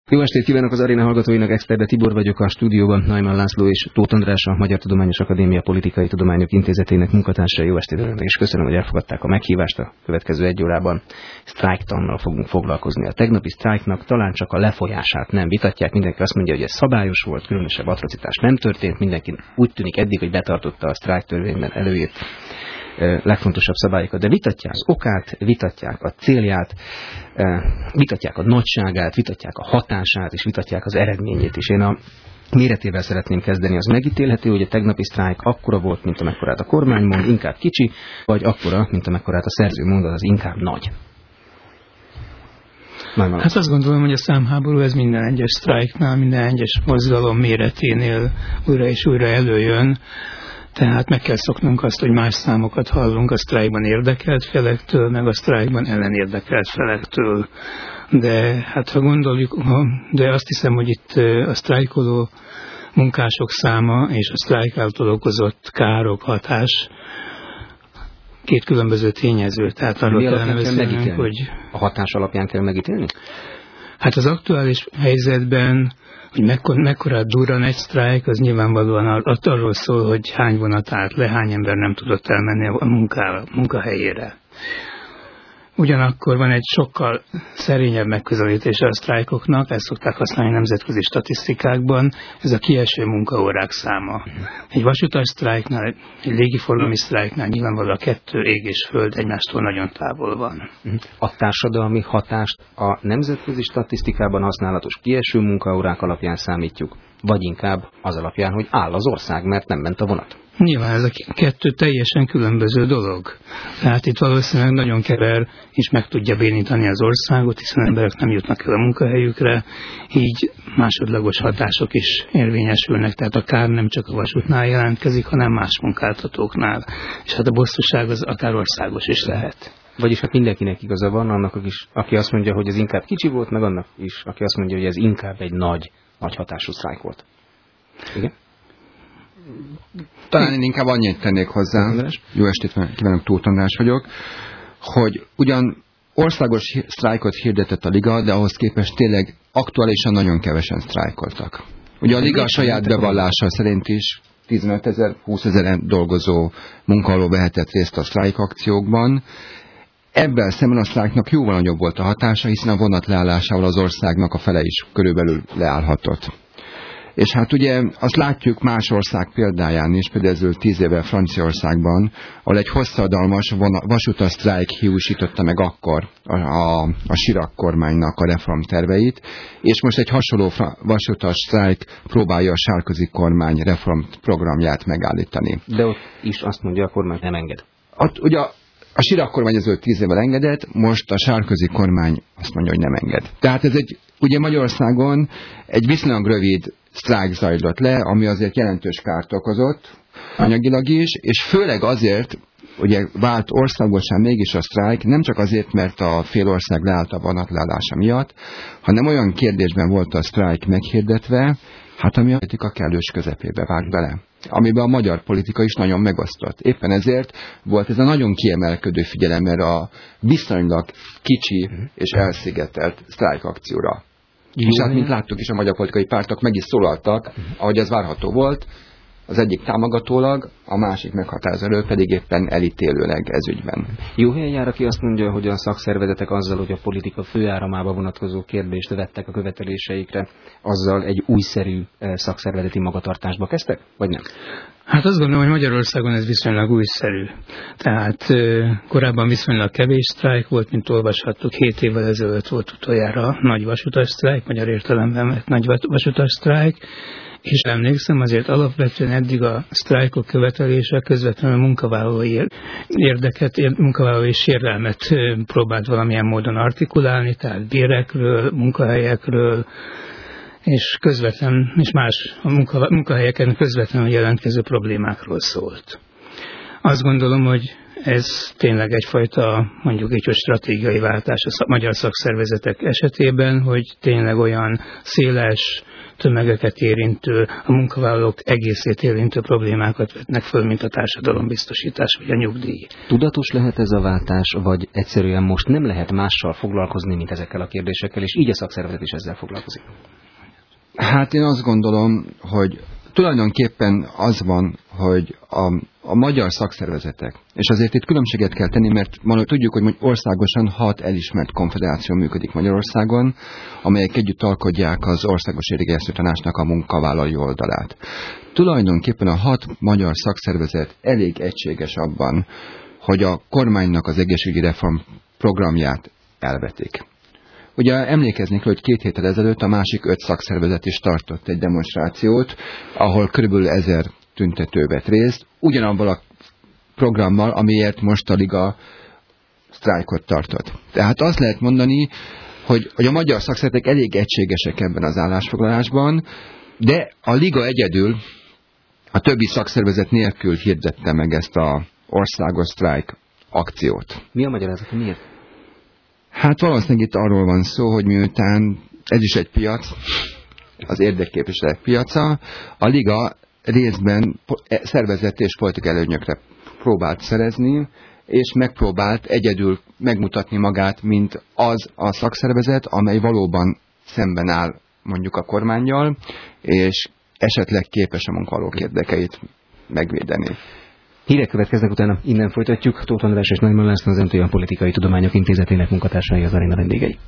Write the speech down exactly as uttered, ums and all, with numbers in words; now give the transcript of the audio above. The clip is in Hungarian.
Jó estét kívánok az aréna hallgatóinak, Exterde Tibor vagyok, a stúdióban Neumann László és Tóth András, a Magyar Tudományos Akadémia Politikai Tudományok Intézetének munkatársa. Jó estét önöknek, és köszönöm, hogy elfogadták a meghívást. A következő egy órában sztrájktannal fogunk foglalkozni. A tegnapi sztrájknak talán csak a lefolyását nem vitatják. Mindenki azt mondja, hogy ez szabályos volt, különösebb atrocitás nem történt. Mindenki úgy tűnik eddig, hogy betartotta a sztrájktörvényben előírt legfontosabb szabályokat, de vitatják az okát, vitatják a célját, vitatják a nagyságát, vitatják a hatását, és vitatják az eredményét is. Én a méretével szeretném kezdeni. Az megítélhető, hogy a tegnapi sztrájk akkora volt, mint amekkorát a kormány mond, inkább kicsi, vagy akkora, mint amekkorát a szerző mond, az inkább nagy. Nagyon hát azt gondolom, hogy a számháború ez minden egyes sztrájknál, minden egyes mozgalom méreténél újra és újra előjön. Tehát meg kell szoknunk azt, hogy más számokat hallunk a sztrájkban érdekelt felektől, meg a sztrájkban ellenérdekelt felektől. De hát ha gondoljuk, de azt hiszem, hogy itt a sztrájkoló munkások száma és a sztrájk által okozott károk, hatás két különböző tényező. Tehát arról kellene beszélnünk, hogy... A hatás alapján kell megítélni? Hát az aktuális helyzetben, hogy mekkor, mekkorát durran egy sztrájk, az nyilvánvalóan arról szól, hogy hány vonat állt le, hány ember nem tudott elmenni a munkára, munkahelyére. Ugyanakkor van egy sokkal szerényebb megközelítése a sztrájkoknak, ezt szokták használni nemzetközi statisztikákban, ez a kieső munkaórák száma. Egy vasutas sztrájknál, egy légiforgalmi sztrájknál nyilvánvalóan a kettő ég és föld egymástól nagyon távol van. A társadalmi hatást a nemzetközi statisztikában használatos kieső munkaórák alapján számítjuk, vagy inkább az alapján, hogy áll az ország, mert nem ment a vonat? Nyilván ez a kettő teljesen különböző dolog. Tehát itt valószínűleg nagyon kever, és meg tudja bénítani az országot, hiszen emberek nem jutnak el a munkahelyükre, így másodlagos hatások is érvényesülnek. Tehát a kár nem csak a vasútnál jelentkezik, hanem más munkáltatóknál. És hát a bosszúság az akár országos is lehet. Vagyis hát mindenkinek igaza van, annak is, aki azt mondja, hogy ez inkább kicsi volt, meg annak is, aki azt mondja, hogy ez inkább egy nagy, nagy hatású sztrájk volt. Igen? Talán én inkább annyit tennék hozzá, jó estét kívánok, Tóth András vagyok, hogy ugyan országos sztrájkot hirdetett a Liga, de ahhoz képest tényleg aktuálisan nagyon kevesen sztrájkoltak. Ugye a Liga a saját bevallása szerint is tizenötezer, húszezer dolgozó munkahol vehetett részt a sztrájkakciókban. Ebben szemben a sztrájknak jóval nagyobb volt a hatása, hiszen a vonat leállásával az országnak a fele is körülbelül leállhatott. És hát ugye azt látjuk más ország példáján is, például tíz éve Franciaországban, ahol egy hosszadalmas vasutas sztrájk hiúsította meg akkor a, a, a Chirac kormánynak a reformterveit, és most egy hasonló vasutas sztrájk próbálja a Sarkozy kormány reformprogramját megállítani. De ott is azt mondja, a kormány nem enged. Ott, ugye a Chirac kormány ezelőtt tíz évvel engedett, most a Sarkozy kormány azt mondja, hogy nem enged. Tehát ez egy, ugye Magyarországon egy viszonylag rövid sztrájk zajlott le, ami azért jelentős kárt okozott, anyagilag is, és főleg azért, ugye vált országosan mégis a sztrájk, nem csak azért, mert a fél ország leállt a vonatleállása miatt, hanem olyan kérdésben volt a sztrájk meghirdetve, hát ami a politika kellős közepébe vágt bele, amiben a magyar politika is nagyon megosztott. Éppen ezért volt ez a nagyon kiemelkedő figyelem erre a viszonylag kicsi és elszigetelt sztrájkakcióra. Jó, és hát, mint láttuk is, a magyar politikai pártok meg is szólaltak, ahogy ez várható volt, az egyik támogatólag, a másik meghatározó pedig éppen elítélőleg ez ügyben. Jó helyen jár, aki azt mondja, hogy a szakszervezetek azzal, hogy a politika főáramába vonatkozó kérdést vettek a követeléseikre, azzal egy újszerű szakszervezeti magatartásba kezdtek, vagy nem? Hát azt gondolom, hogy Magyarországon ez viszonylag újszerű. Tehát korábban viszonylag kevés sztrájk volt, mint olvashattuk, hét évvel ezelőtt volt utoljára nagy vasutas sztrájk, magyar értelemben nagy vasutas sztrájk, és emlékszem, azért alapvetően eddig a sztrájkok követelése közvetlenül munkavállalói érdeket, munkavállalói sérelmet próbált valamilyen módon artikulálni, tehát bérekről, munkahelyekről, és közvetlen, és más a munkahelyeken közvetlenül jelentkező problémákról szólt. Azt gondolom, hogy ez tényleg egyfajta, mondjuk így, hogy stratégiai váltás a magyar szakszervezetek esetében, hogy tényleg olyan széles tömegeket érintő, a munkavállalók egészét érintő problémákat vetnek föl, mint a társadalombiztosítás vagy a nyugdíj. Tudatos lehet ez a váltás, vagy egyszerűen most nem lehet mással foglalkozni, mint ezekkel a kérdésekkel, és így a szakszervezet is ezzel foglalkozik? Hát én azt gondolom, hogy tulajdonképpen az van, hogy a, a magyar szakszervezetek, és azért itt különbséget kell tenni, mert ma tudjuk, hogy országosan hat elismert konfederáció működik Magyarországon, amelyek együtt alkotják az Országos Érvényesítő Tanácsnak a munkavállalói oldalát. Tulajdonképpen a hat magyar szakszervezet elég egységes abban, hogy a kormánynak az egészségügyi reform programját elvetik. Ugye emlékeznék, hogy két héttel ezelőtt a másik öt szakszervezet is tartott egy demonstrációt, ahol körülbelül ezer tüntető vett részt, ugyanabban a programmal, amiért most a Liga sztrájkot tartott. Tehát azt lehet mondani, hogy, hogy a magyar szakszervezetek elég egységesek ebben az állásfoglalásban, de a Liga egyedül a többi szakszervezet nélkül hirdette meg ezt az országos sztrájk akciót. Mi a magyarázat, miért? Hát valószínűleg itt arról van szó, hogy miután ez is egy piac, az érdekképviselet piaca, a Liga részben szervezeti és politikai előnyökre próbált szerezni, és megpróbált egyedül megmutatni magát, mint az a szakszervezet, amely valóban szemben áll mondjuk a kormánnyal, és esetleg képes a munkavállalók érdekeit megvédeni. Hírek következnek, utána innen folytatjuk. Tóth András és Neumann László, az em té á Politikai Tudományok Intézetének munkatársai az aréna vendégei.